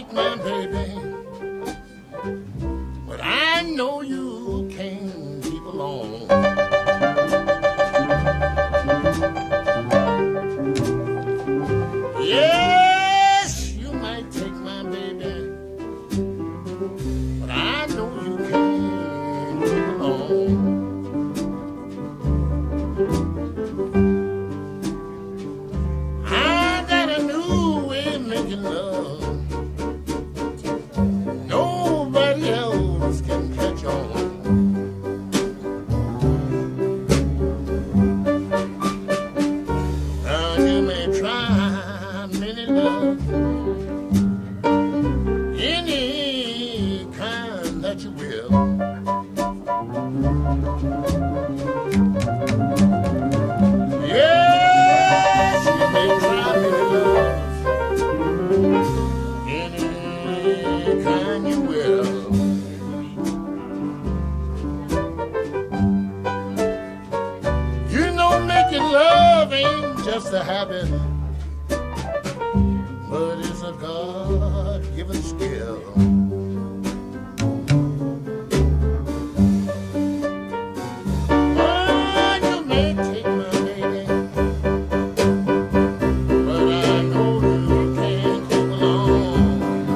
take my baby, but I know you can't keep along. Yes, you might take my baby, but I know you can't keep along. I got a new way of making love. Nobody else can catch on. Now you may try many love, any kind that you will. Yes, you may try many love, any kind you will. You know making love ain't just a habit, but it's a God-given skill. Oh, you may take my baby, but I know you can't keep along.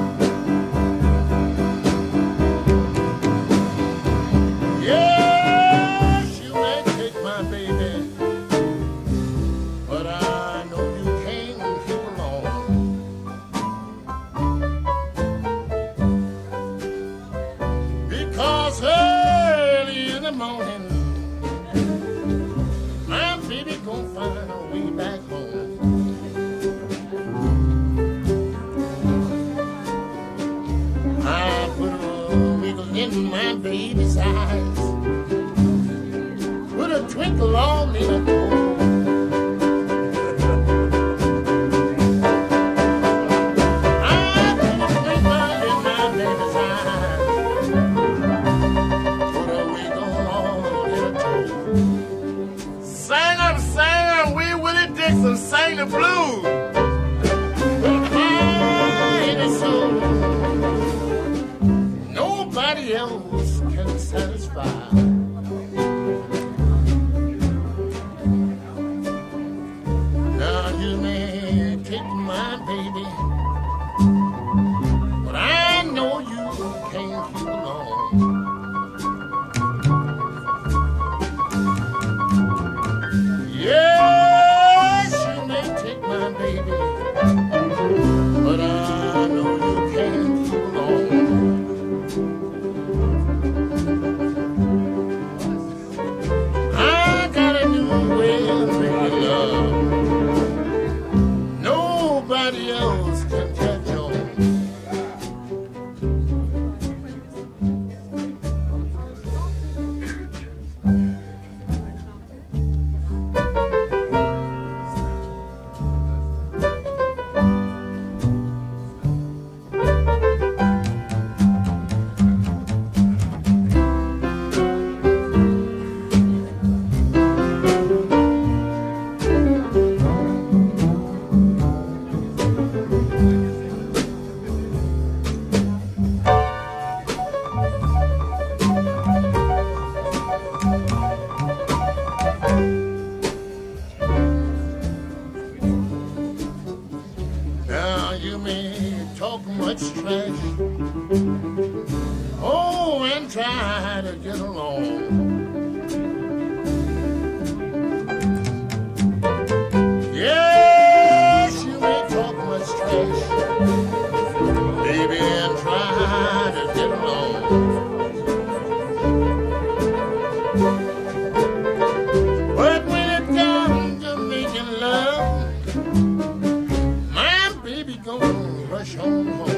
Yes, you may take my baby, but I know you can't keep along. Because early in the morning, my baby gon' find her way back home. I put a wiggle in my baby's eyes, put a twinkle on in her toe. I put a twinkle in my baby's eyes, put a wiggle on in her toe. Sang Wee Willie Dixon, sang the blues. Mighty soul, nobody else can satisfy. Now you may take my baby, but I know you can't keep along. Yes, you may take my baby, but I know you can't keep along. I got a new way of making love. Nobody else can catch on. Now you may talk much trash, oh, and try to get along. Yes, you may talk much trash, baby, and try to get along. But when it comes to making love, my baby gon' rush on home.